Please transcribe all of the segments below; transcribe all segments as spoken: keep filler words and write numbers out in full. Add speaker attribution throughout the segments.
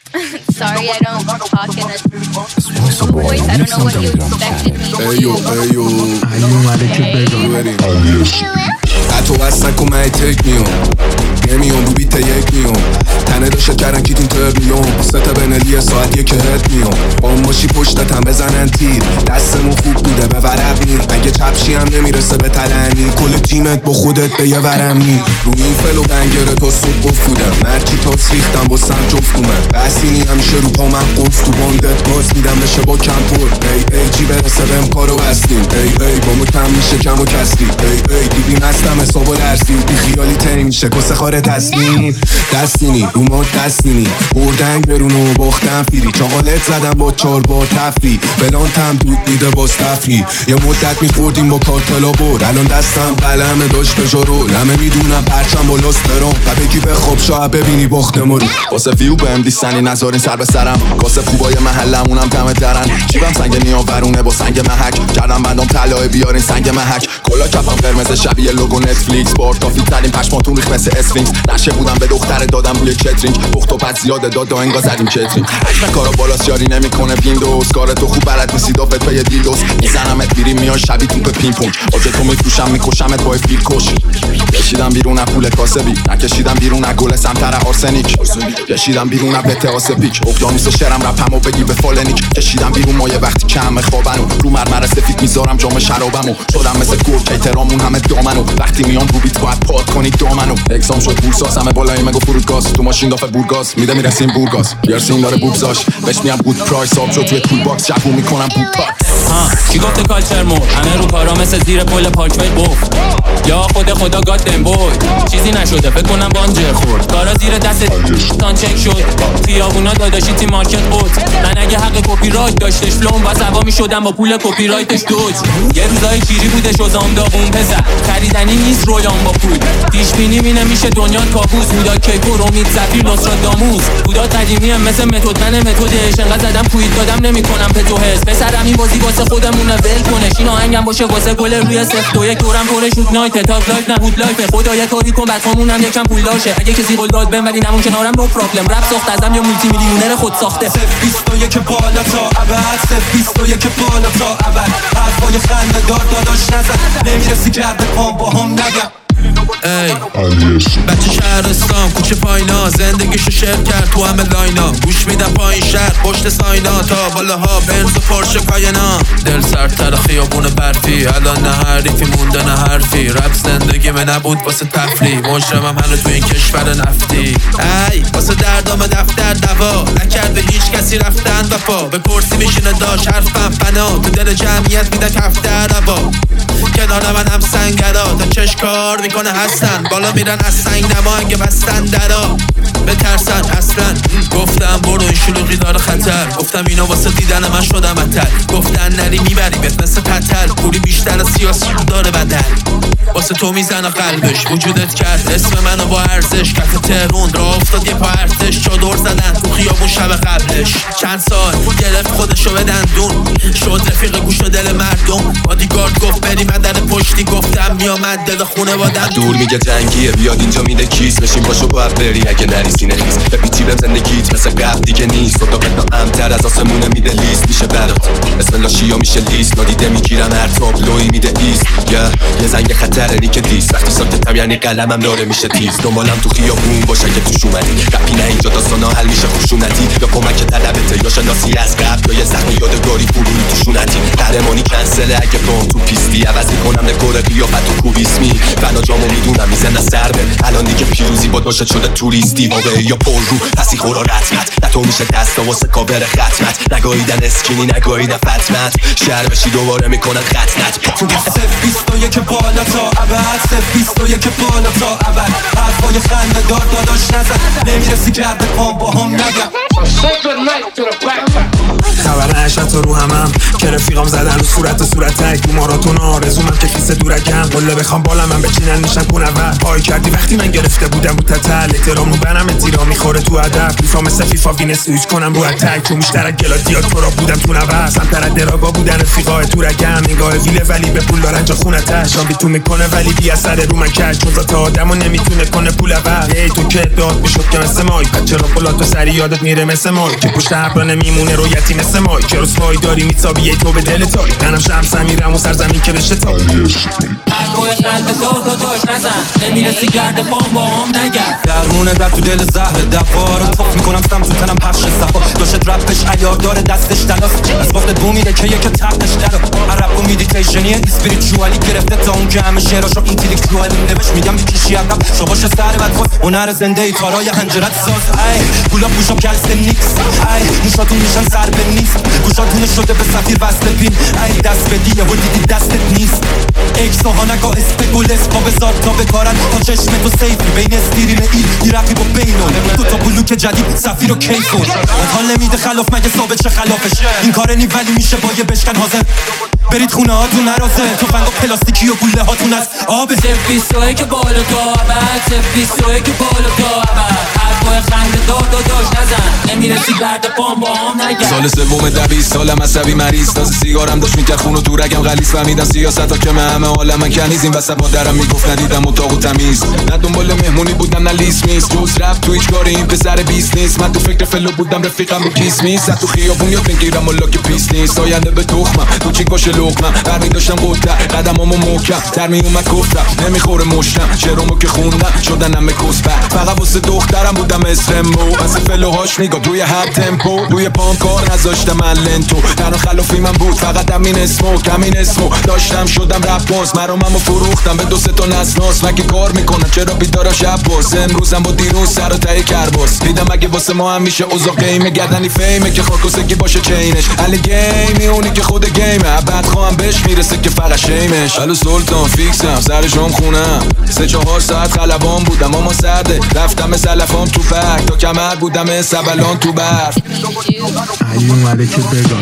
Speaker 1: Sorry, I don't talk in a voice. I don't know what you expected me to
Speaker 2: Ayo, ayo. تو اصلا کمه تک میام نمیام رو بیت یک میام تنه داشته کردن کی تون تر میام سه تا بنلی ساعت یک هت میام با ماشی پشتتم بزنن تیر دستمون خوب بوده به ورق نی اگه چپشی هم نمیرسه به تلنی کل تیمت با خودت به یه ورم نی رو این فلو بنگره تا صبح گفت بودم مرچی تا سریختم با سم جفت اومد بسینی همیشه رو پا من قفت تو باندت باز میدم بشه با کم پر ای ای جی برسه بهم کارو بستیم ای ای با مو کم میشه کم و کسری ای ای دیدی مستم حساب و درسی بی خیالی تنی میشه کسه خاره تصمیم دستینی رو ما دستینی بردن گرونو باختن فیری چاقالت زدم با چار با تفری بلانتم دود میده باز تفری یه مدت میخوردیم با کارتلا برد الان دستم قلمه داشت به جارو لمه میدونم پرچم با لاسترام و بگی به خواب شاید ببینی باخته مرو
Speaker 3: واسه فیو بهم دیستنی نذارین سر به سرم کاسه خوبای محلمونم دم درن جیبم سنگ نیاورونه با سنگ محک کردم بندام طلای بیارین سنگ محک کلا کفم قرمز شبیه لوگو نتفلیکس بارد کافی ترین پشماتون ریخ مثل اسفینکس نشه بودم به دختر دادم روی کترینگ پخت و پس زیاده داد انگار زدیم کترینگ حجم کارا بالاست یاری نمیکنه ویندوز کار تو خوب بلد نیستی دافت پی دیلدوز میزنمت بیریم میان شبی توپ پینگ پونگ آجه تو میفروشم میکشمت با فیل کش کشیدم بیرون از پول کاسبی نکشیدم بیرون از گل سمتر آرسنیک کشیدم بیرون از بتاس پیک اقیانوس شرم رپمو بگی به فالنیک کشیدم بیرون ما یه وقتی کم خوابنو رو مرمر سفید میذارم جام شرابمو شدم مثل گل احترامون همه دامنو وقتی میام رو بیت باید پاد کنید دامنو اگزام شد بورساس همه بالایی مگو فرودگاز تو ماشین دافه بورگاز میده میرسیم بورگاز بیارسین داره بوبزاش بهش میام بود پرایس آب شد توی تول باکس جفو میکنم بود پاکس
Speaker 4: ها کی گفته کالچر مود همه رو کارا مثل زیر پل پارکوی بوف یا خود خدا گادم بوی چیزی نشده فکر کنم بانجر خورد کارا زیر دست تان چک شد خیابونا داداشی تی مارکت بود من اگه حق کپی رایت داشتش فلوم با سوا میشدم با پول کپی رایتش دوج یه روزای کیری بوده شوزام داغون پسر خریدنی نیست رویان با پول پیش بینی می نمیشه دنیا کابوس بودا کیکو امید سفیر نصراداموس بودا قدیمی هم مثل متد من متدش انقدر زدم کویت دادم نمیکنم پتو حس پسرم این بازی واسه خودمونه ول کنش این آهنگم باشه واسه گل روی صفر دو یک دورم پرش بود نایت تاپ لایف نبود لایف خدا یه کاری کن بعدمونم یکم پول داشه اگه کسی قول داد بهم ولی نمون کنارم نو پرابلم رپ ساخت ازم یا مولتی میلیونر خود ساخته
Speaker 5: صفر بیست و یک بالا تا ابد صفر بیست و یک بالا تا ابد حرفای خنده دار داداش نزد نمیرسی که عرض پام با هم نگم
Speaker 6: ای بچه شهرستان کوچه پاینا زندگیشو شیر کرد تو همه لاینا گوش میدم پایین شهر پشت ساینا تا بالاها بنز و پرشه کاینا دل سرتر خیابون برفی الان نه حریفی مونده نه حرفی رپ زندگی من نبود واسه تفریح مجرمم هنو تو این کشور نفتی ای واسه دردام دفتر دوا نکرده هیچ کسی رفتن وفا به پرسی میشینه داشت حرفم فنا تو دل جمعیت میده کفتر روا کنار من هم سنگرا تا چش کار میکنه هستن بالا میرن از سنگ نما اگه بستن درا بترسن اصلا گفتم برو این شلوغی داره خطر گفتم اینا واسه دیدن من شدم اتر گفتن نری میبری بهت مثل قتل پولی بیشتر از سیاسی داره بدل واسه تو میزنه قلبش وجودت کرد اسم منو با ارزش کف تهرون را افتاد یه پا ارتش چادر زدن تو خیابون شب قبلش چند سال گرفت خودشو به دندون شد رفیق گوش و دل مردم بادیگارد گفت بریم در پشتی گفتم میامد دل خونه بادم
Speaker 2: دور میگه جنگیه بیاد اینجا میده کیس بشین پاشو باید بری اگه نریسی نریس بپیچی بهم زندگیت مثل قبل دیگه نیست خدا بدنا امتر از آسمونه میده لیست میشه برات اسم لاشیا میشه لیست نادیده میگیرم هر تابلوی میده ایست یا یه زنگ خطر نیک دیست وقتی ساکتم یعنی قلمم داره میشه تیز دنبالم تو خیابون باشه که توش اومدی رپی نه اینجا داستانا حل میشه خشونتی یا کمک طلبته یا شناسی از قبل یا یه زخم یادگاری فرولی توشونتی قهرمانی کنسله اگه بام تو پیستی عوض میکنم دکور قیافت و کوبیسمی بنا جامو میدونم میزنه سربه الان دیگه پیروزی با داشت شده توریستی واقعی یا پر رو پسی خورا رتمت نتو میشه دستا واسه کاور ختمت نگاهیدن اسکینی نگاهیدن فتمت شهر بشی دوباره میکنن ختمت
Speaker 5: صفر بیست و یک بالا تا ابد صفر بیست و یک بالا تا ابد حرفای خنده دار داداش نزد نمیرسی که عرض پام با هم نگم
Speaker 2: خبر نشد تو رو همم که رفیقام زدن رو صورت و صورتک تو ماراتون آرزومم که خیسه دورکم قله بخوام بالا من بچینن میشن کونور پای کردی وقتی من گرفته بودم رو تتل احترام رو برم تیرا میخوره تو ادب فیفا مثل فیفا وین سویچ کنم رو اتک تو مشترک گلادیاتورا بودم تو نوست سمتر دراگا بودن رفیقای تو رگم نگاه ویله ولی به پول دارن جا خونتش شام بیتون میکنه ولی بی اثر رو من کش چون ذات آدمو نمیتونه کنه پول اول ای تو که داد میشد که مثل مای چرا پولات تو سری یادت میره مثل مای که پشت ابرا نمیمونه رویتی مثل مای که رسوای داری میتابی تو به دل تاری منم شمس میرم و سرزمین که بشه تا
Speaker 4: حرفای قلب تو تو داشت نزن نمیرسی گرد پام با هم نگرد
Speaker 5: درمونه در تو دل زهر دفا رو توف میکنم سم تو تنم پخش صفا داشت رپش عیار داره دستش تلاست از وقت بو میده که یک تقش درو عرب و میدیتیشنی اسپریچوالی گرفته تا اون که همه شعراشو اینتلیکچوالی نوشت میگم بکشی عقب شباش سر بد خواست هنر زنده ای کارای هنجرت ساز ای گولا پوشا کلست نیکس ای موشاتون میشن سر به نیست گوشاتون شده به سفیر وصل پین ای دست بدی و دیدی دستت نیست اکس ها نگاه اسپگولس پا بزار تا بکارن تا چشم تو سیفی بین استیرین ای ای رقیب و بینون دو تا بلوک جدید سفیر و کیفون حال نمیده خلاف مگه ثابت چه خلافش این کار نی ولی میشه با یه بشکن حاضر برید خونه هاتون نرازه تو فنگ و پلاستیکی و گوله هاتون از آب
Speaker 4: سفیستوی که بالا تا عبد سفیستوی که بالا تا عبد حرفای خنده داد و داشت نزن نمیرسی گرد پام با هم نگرد
Speaker 2: سال سوم دویست سالم عصبی مریض تازه سیگارم داشت میکرد خون و تو رگم غلیظ فهمیدم سیاست ها که من همه عالم کنیز این وسط مادرم میگفت ندیدم اتاق و تمیز نه دنبال مهمونی بودم نه لیست میز جوز رفت تو هیچ کاری این پسر بیست نیست من تو فکر فلو بودم رفیقم رو کیس میست تو خیابون یاد میگیرم والا که پیس نیست آینده به تخمم تو چی باشه لقمم برمی داشتم قدر قدمامو محکم تر می اومد گفتم نمیخوره مشتم شعرامو که خوندم شدن همه کسبه فقط واسه دخترم بودم اسرمو واسه فلوهاش نگاه روی هر تمپو روی پام کار نذاشتم من لنتو تنها خلافی من بود فقط همین اسمو کمین اسمو داشتم شدم رپ باز مراممو فروختم به دو سه تا نسناس مگه کار میکنم چرا بیدارم شب باز امروزم با دیروز سر و ته کرباس دیدم اگه واسه ما هم میشه اوضاع قیمه گردنی فیمه که خاکوسکی باشه چینش علی گیمی اونی که خود گیمه بعد خواهم بهش میرسه که فقط شیمش الو سلطان فیکسم سر شام خونم سه چهار ساعت خلبان بودم اما سرده رفتم سلفام تو پک تا کمر بودم سبلان تو برف
Speaker 3: علی اومده که بگم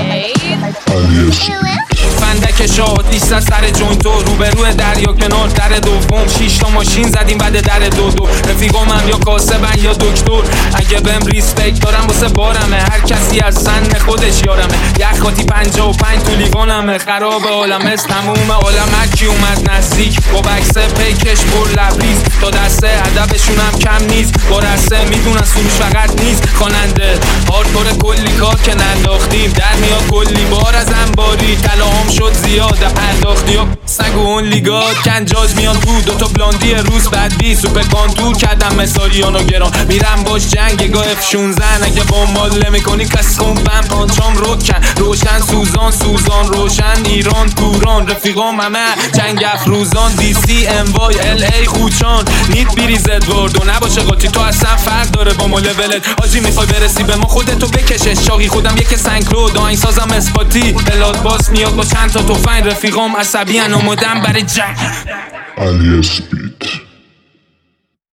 Speaker 4: فندک شاد لیست از سر جوینتو روبروی دریا کنار در دوم شیش تا ماشین زدیم بعد در دو دو رفیقام هم یا کاسبن یا دکتر اگه بهم ریسپکت دارم واسه بارمه هر کسی از سن خودش یارمه یخاتی پنجاه و پنج تو لیوانمه خراب عالم است تموم عالم هرکی اومد نزدیک با بکس پیکش پر لبریز تا دسته ادبشون هم کم نیست با رسته میدونن سروش فقط نیست خواننده هاردکور کلی کار که ننداختیم در میاد کلی بار از انباری تلاهم شد زیاد پرداختی و سگ و اون لیگات کنجاز میان تو دوتا بلاندی روز بعدی سوپر کانتور کردم مساریانو گران میرم باش جنگ گاه اف شونزده اگه با مال میکنی کس کمپم پانچام روکن روشن سوزان سوزان روشن ایران توران رفیقام همه جنگ افروزان دی سی ام وای ال ای خوچان نیت بیریز ادوارد و نباشه قاطی تو اصلا فرق داره با مال ولت آجی میخوای برسی به ما خودتو بکشش چاقی خودم یک سنکرو داین سازم اسپاتی بلاد باس میاد با چند تا توفنگ رفیقام عصبی ان اومدم برای جنگ
Speaker 3: علی اسپیت